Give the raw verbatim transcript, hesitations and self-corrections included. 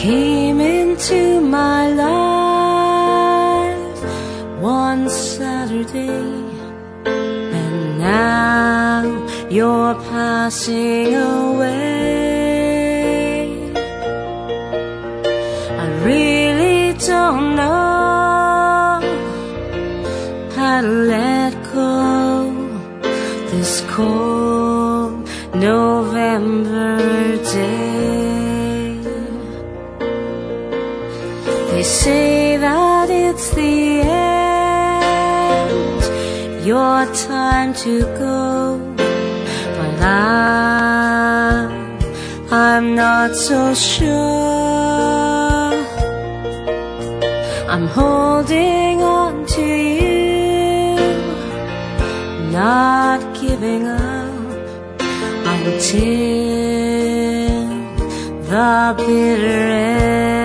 came into my life one Saturday, and now you're passing away. I really don't know how to let go this cold November day. They say that it's the end, your time to go, but I, I'm not so sure. I'm holding on to you, not giving up until the bitter end.